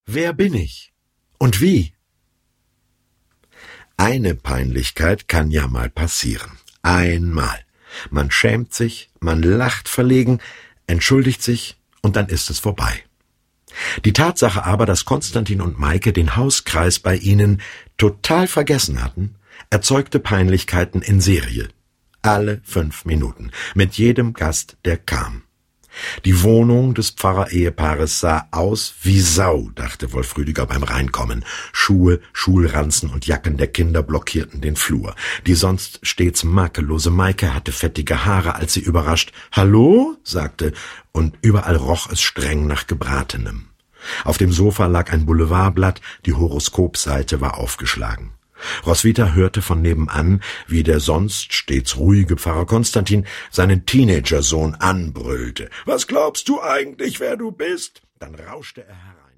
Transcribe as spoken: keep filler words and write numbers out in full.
Wer bin ich? Und wie? Eine Peinlichkeit kann ja mal passieren. Einmal. Man schämt sich, man lacht verlegen, entschuldigt sich und dann ist es vorbei. Die Tatsache aber, dass Konstantin und Maike den Hauskreis bei ihnen total vergessen hatten, erzeugte Peinlichkeiten in Serie. Alle fünf Minuten. Mit jedem Gast, der kam. Die Wohnung des Pfarrer-Ehepaares sah aus wie Sau, dachte Wolf Rüdiger beim Reinkommen. Schuhe, Schulranzen und Jacken der Kinder blockierten den Flur. Die sonst stets makellose Maike hatte fettige Haare, als sie überrascht »Hallo?« sagte, und überall roch es streng nach Gebratenem. Auf dem Sofa lag ein Boulevardblatt, die Horoskopseite war aufgeschlagen. Roswitha hörte von nebenan, wie der sonst stets ruhige Pfarrer Konstantin seinen Teenagersohn anbrüllte. »Was glaubst du eigentlich, wer du bist?« Dann rauschte er herein.